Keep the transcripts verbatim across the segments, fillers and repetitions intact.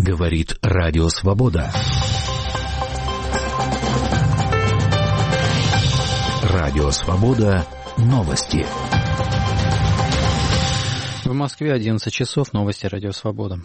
Говорит Радио Свобода. Радио Свобода. Новости. В Москве одиннадцать часов. Новости Радио Свобода.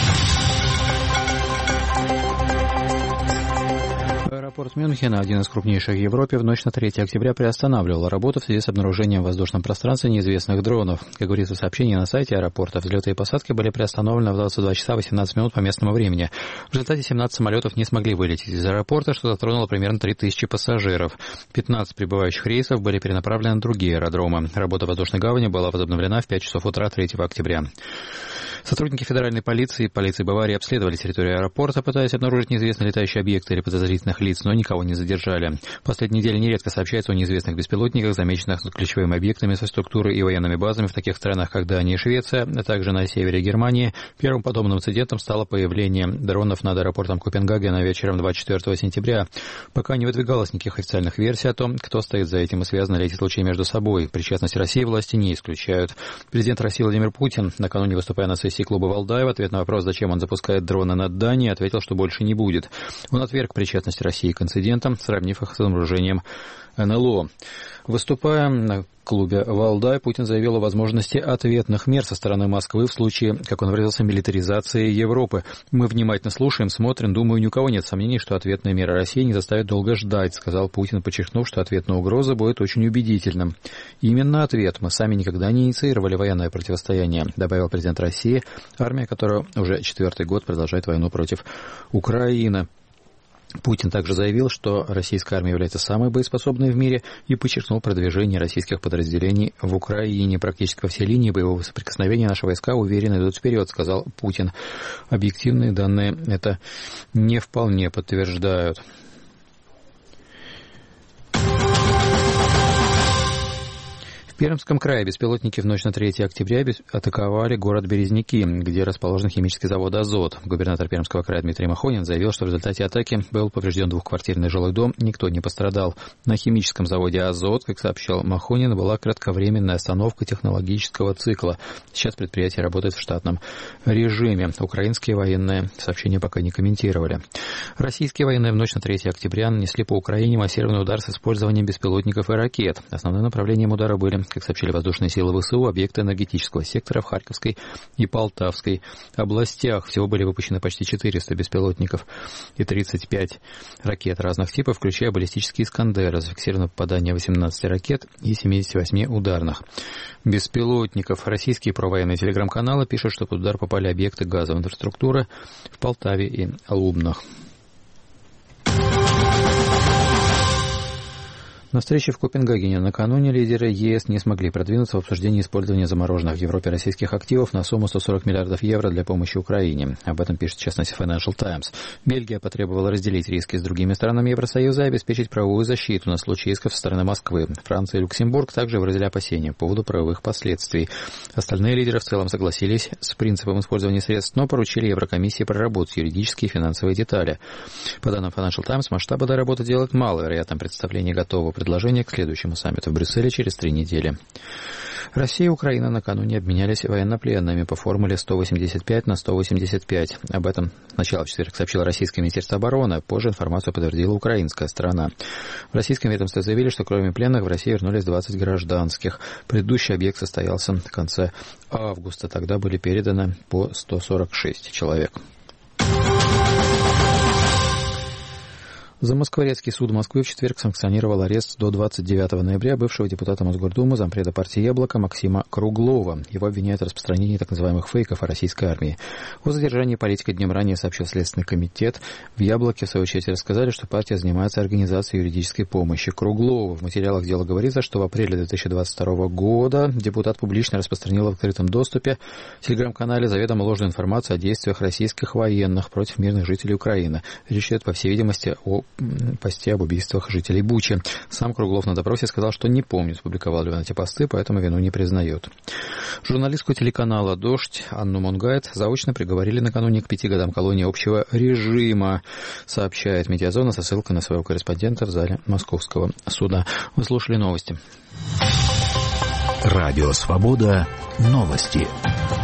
Аэропорт Мюнхена, один из крупнейших в Европе, в ночь на третьего октября приостанавливал работу в связи с обнаружением в воздушном пространстве неизвестных дронов. Как говорится в сообщении на сайте аэропорта, взлеты и посадки были приостановлены в двадцать два часа восемнадцать минут по местному времени. В результате семнадцать самолетов не смогли вылететь из аэропорта, что затронуло примерно три тысячи пассажиров. пятнадцать прибывающих рейсов были перенаправлены на другие аэродромы. Работа воздушной гавани была возобновлена в пять часов утра третьего октября. Сотрудники федеральной полиции и полиции Баварии обследовали территорию аэропорта, пытаясь обнаружить неизвестные летающие объекты или подозрительных лиц, но никого не задержали. В последние недели нередко сообщается о неизвестных беспилотниках, замеченных над ключевыми объектами инфраструктуры и военными базами в таких странах, как Дания и Швеция, а также на севере Германии. Первым подобным инцидентом стало появление дронов над аэропортом Копенгагена вечером двадцать четвёртого сентября. Пока не выдвигалось никаких официальных версий о том, кто стоит за этим и связаны ли эти случаи между собой. Причастность России власти не исключают. Президент России Владимир Путин, накануне выступая на сессии клуба «Валдай», в ответ на вопрос, зачем он запускает дроны над Данией, ответил, что больше не будет. Он отверг причастность России к инцидентам, сравнив их с обнаружением эн эл о. Выступая на клубе «Валдай», Путин заявил о возможности ответных мер со стороны Москвы в случае, как он выразился, милитаризации Европы. «Мы внимательно слушаем, смотрим. Думаю, ни у кого нет сомнений, что ответные меры России не заставят долго ждать», сказал Путин, подчеркнув, что ответная угроза будет очень убедительным. «Именно ответ. Мы сами никогда не инициировали военное противостояние», добавил президент России, армия которая уже четвертый год продолжает войну против Украины. Путин также заявил, что российская армия является самой боеспособной в мире и подчеркнул продвижение российских подразделений в Украине. Практически во все линии боевого соприкосновения наши войска уверенно идут вперед, сказал Путин. Объективные данные это не вполне подтверждают. В Пермском крае беспилотники в ночь на третьего октября атаковали город Березники, где расположен химический завод «Азот». Губернатор Пермского края Дмитрий Махонин заявил, что в результате атаки был поврежден двухквартирный жилой дом, никто не пострадал. На химическом заводе «Азот», как сообщил Махонин, была кратковременная остановка технологического цикла. Сейчас предприятие работает в штатном режиме. Украинские военные сообщения пока не комментировали. Российские военные в ночь на третьего октября нанесли по Украине массированный удар с использованием беспилотников и ракет. Основным направлением удара были, как сообщили воздушные силы ВСУ, объекты энергетического сектора в Харьковской и Полтавской областях. Всего были выпущены почти четыреста беспилотников и тридцать пять ракет разных типов, включая баллистические «Искандеры». Зафиксировано попадание восемнадцати ракет и семидесяти восьми ударных беспилотников. Российские провоенные телеграм-каналы пишут, что под удар попали объекты газовой инфраструктуры в Полтаве и Лубнах. На встрече в Копенгагене накануне лидеры ЕС не смогли продвинуться в обсуждении использования замороженных в Европе российских активов на сумму сто сорок миллиардов евро для помощи Украине. Об этом пишет, в частности, Financial Times. Бельгия потребовала разделить риски с другими странами Евросоюза и обеспечить правовую защиту на случай исков со стороны Москвы. Франция и Люксембург также выразили опасения по поводу правовых последствий. Остальные лидеры в целом согласились с принципом использования средств, но поручили Еврокомиссии проработать юридические и финансовые детали. По данным Financial Times, масштаб этой работы делает маловероятным представление готового предложение к следующему саммиту в Брюсселе через три недели. Россия и Украина накануне обменялись военнопленными по формуле сто восемьдесят пять на сто восемьдесят пять. Об этом сначала в четверг сообщило российское министерство обороны, позже информацию подтвердила украинская сторона. В российском ведомстве заявили, что кроме пленных в Россию вернулись двадцать гражданских. Предыдущий объект состоялся в конце августа. Тогда были переданы по сто сорок шесть человек. Замоскворецкий суд Москвы в четверг санкционировал арест до двадцать девятого ноября бывшего депутата Мосгордумы, зампреда партии «Яблоко» Максима Круглова. Его обвиняют в распространении так называемых фейков о российской армии. О задержании политика днем ранее сообщил Следственный комитет. В «Яблоке» в свою очередь рассказали, что партия занимается организацией юридической помощи Круглову. В материалах дела говорится, что в апреле две тысячи двадцать второго года депутат публично распространил в открытом доступе в телеграм-канале заведомо ложную информацию о действиях российских военных против мирных жителей Украины. Речь идет, по всей видимости, о посте об убийствах жителей Бучи. Сам Круглов на допросе сказал, что не помнит, публиковал ли он эти посты, поэтому вину не признает. Журналистку телеканала «Дождь» Анну Монгайт заочно приговорили накануне к пяти годам колонии общего режима, сообщает «Медиазона» со ссылкой на своего корреспондента в зале Московского суда. Вы слушали новости. Радио «Свобода». Новости.